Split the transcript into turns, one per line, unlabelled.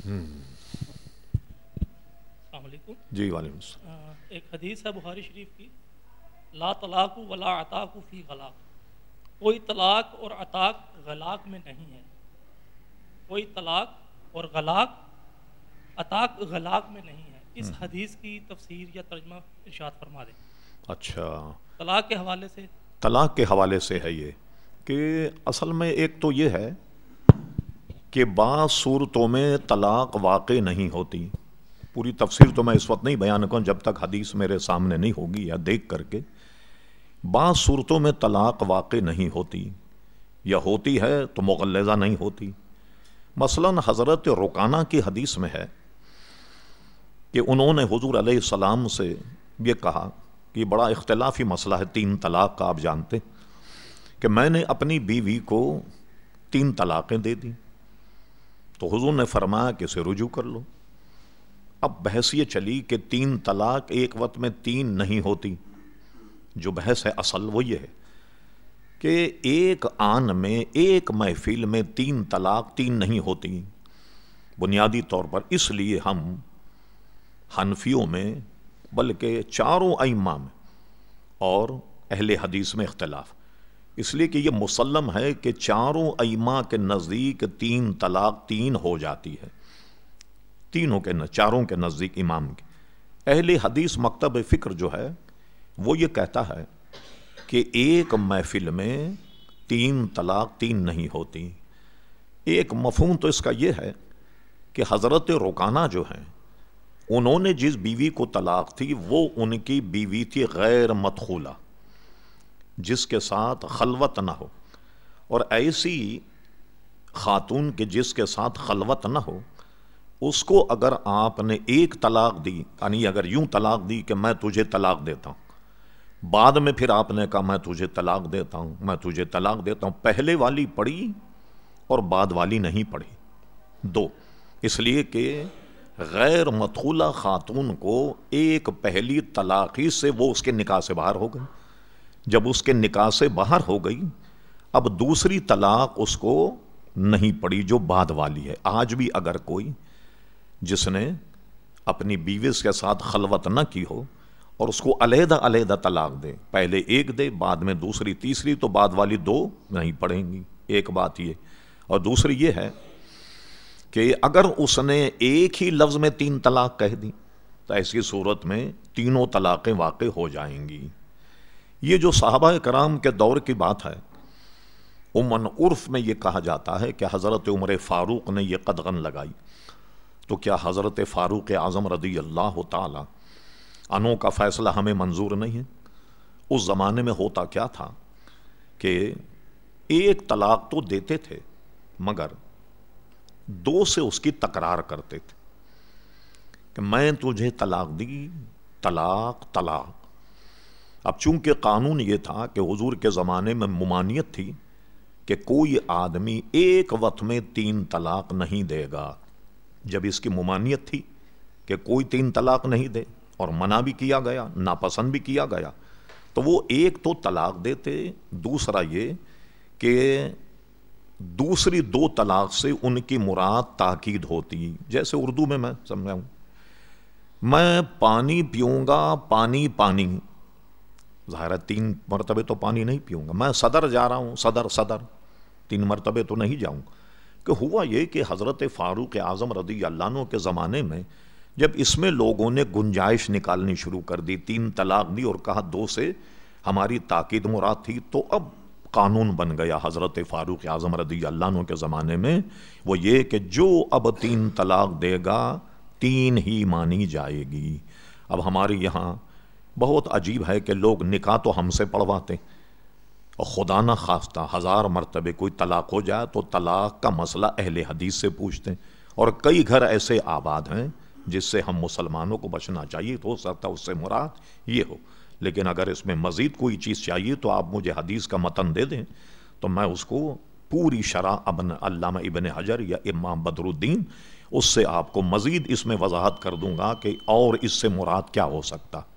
السلام علیکم
جی وعلیکم السلام۔
ایک حدیث ہے بخاری شریف کی، لا طلاق ولا عطاق فی غلاق، کوئی طلاق اور عطاق غلاق میں نہیں ہے، کوئی طلاق اور غلاق عطاق غلاق میں نہیں ہے۔ اس حدیث کی تفسیر یا ترجمہ ارشاد فرما دیں۔
اچھا،
طلاق کے حوالے سے،
طلاق کے حوالے سے ہے یہ کہ اصل میں ایک تو یہ ہے کہ بعض صورتوں میں طلاق واقع نہیں ہوتی۔ پوری تفسیر تو میں اس وقت نہیں بیان کروں جب تک حدیث میرے سامنے نہیں ہوگی یا دیکھ کر کے۔ بعض صورتوں میں طلاق واقع نہیں ہوتی، یا ہوتی ہے تو مغلظہ نہیں ہوتی۔ مثلاً حضرت رکانہ کی حدیث میں ہے کہ انہوں نے حضور علیہ السلام سے یہ کہا کہ بڑا اختلافی مسئلہ ہے 3 طلاق کا، آپ جانتے کہ میں نے اپنی بیوی کو 3 طلاقیں دے دی، تو حضور نے فرمایا کہ اسے رجوع کر لو۔ اب بحث یہ چلی کہ 3 طلاق ایک وقت میں 3 نہیں ہوتی۔ جو بحث ہے اصل وہ یہ ہے کہ ایک آن میں، ایک محفل میں 3 طلاق 3 نہیں ہوتی۔ بنیادی طور پر اس لیے ہم حنفیوں میں، بلکہ چاروں ائمہ میں اور اہل حدیث میں اختلاف، اس لیے کہ یہ مسلم ہے کہ چاروں ائمہ کے نزدیک 3 طلاق 3 ہو جاتی ہے، چاروں کے نزدیک امام کے۔ اہل حدیث مکتب فکر جو ہے وہ یہ کہتا ہے کہ ایک محفل میں 3 طلاق 3 نہیں ہوتی۔ ایک مفہوم تو اس کا یہ ہے کہ حضرت رکانہ جو ہیں، انہوں نے جس بیوی کو طلاق تھی وہ ان کی بیوی تھی غیر مدخولہ، جس کے ساتھ خلوت نہ ہو، اور ایسی خاتون کے جس کے ساتھ خلوت نہ ہو، اس کو اگر آپ نے ایک طلاق دی، یعنی اگر یوں طلاق دی کہ میں تجھے طلاق دیتا ہوں، بعد میں پھر آپ نے کہا میں تجھے طلاق دیتا ہوں، میں تجھے طلاق دیتا ہوں، پہلے والی پڑھی اور بعد والی نہیں پڑھی، 2۔ اس لیے کہ غیر مدخولہ خاتون کو ایک پہلی طلاقی سے وہ اس کے نکاح سے باہر ہو گئی، جب اس کے نکاح سے باہر ہو گئی اب دوسری طلاق اس کو نہیں پڑی جو بعد والی ہے۔ آج بھی اگر کوئی جس نے اپنی بیوی کے ساتھ خلوت نہ کی ہو اور اس کو علیحدہ علیحدہ طلاق دے، پہلے ایک دے بعد میں دوسری تیسری، تو بعد والی 2 نہیں پڑیں گی۔ ایک بات یہ، اور دوسری یہ ہے کہ اگر اس نے ایک ہی لفظ میں 3 طلاق کہہ دی تو ایسی صورت میں تینوں طلاقیں واقع ہو جائیں گی۔ یہ جو صحابہ کرام کے دور کی بات ہے، عموماً عرف میں یہ کہا جاتا ہے کہ حضرت عمر فاروق نے یہ قدغن لگائی، تو کیا حضرت فاروق اعظم رضی اللہ تعالی عنہ کا فیصلہ ہمیں منظور نہیں ہے؟ اس زمانے میں ہوتا کیا تھا کہ ایک طلاق تو دیتے تھے مگر 2 سے اس کی تکرار کرتے تھے کہ میں تجھے طلاق دی، طلاق طلاق۔ اب چونکہ قانون یہ تھا کہ حضور کے زمانے میں ممانعت تھی کہ کوئی آدمی ایک وقت میں 3 طلاق نہیں دے گا، جب اس کی ممانعت تھی کہ کوئی 3 طلاق نہیں دے اور منع بھی کیا گیا، ناپسند بھی کیا گیا، تو وہ ایک تو طلاق دیتے، دوسرا یہ کہ دوسری 2 طلاق سے ان کی مراد تاکید ہوتی۔ جیسے اردو میں سمجھاؤں، میں پانی پیوں گا، پانی پانی، ظاہر ہے 3 مرتبہ تو پانی نہیں پیوں گا۔ میں صدر جا رہا ہوں، صدر صدر، 3 مرتبہ تو نہیں جاؤں۔ کہ ہوا یہ کہ حضرت فاروق اعظم رضی اللہ عنہ کے زمانے میں جب اس میں لوگوں نے گنجائش نکالنی شروع کر دی، 3 طلاق دی اور کہا 2 سے ہماری تاکید مراد تھی، تو اب قانون بن گیا حضرت فاروق اعظم رضی اللہ عنہ کے زمانے میں، وہ یہ کہ جو اب 3 طلاق دے گا 3 ہی مانی جائے گی۔ اب ہمارے یہاں بہت عجیب ہے کہ لوگ نکاح تو ہم سے پڑھواتے، اور خدا نہ خواستہ 1000 مرتبہ کوئی طلاق ہو جائے تو طلاق کا مسئلہ اہل حدیث سے پوچھتے ہیں، اور کئی گھر ایسے آباد ہیں جس سے ہم مسلمانوں کو بچنا چاہیے، تو ہو سکتا ہے اس سے مراد یہ ہو، لیکن اگر اس میں مزید کوئی چیز چاہیے تو آپ مجھے حدیث کا متن دے دیں، تو میں اس کو پوری شرح علامہ ابن حجر یا امام بدر الدین اس سے آپ کو مزید اس میں وضاحت کر دوں گا کہ اور اس سے مراد کیا ہو سکتا۔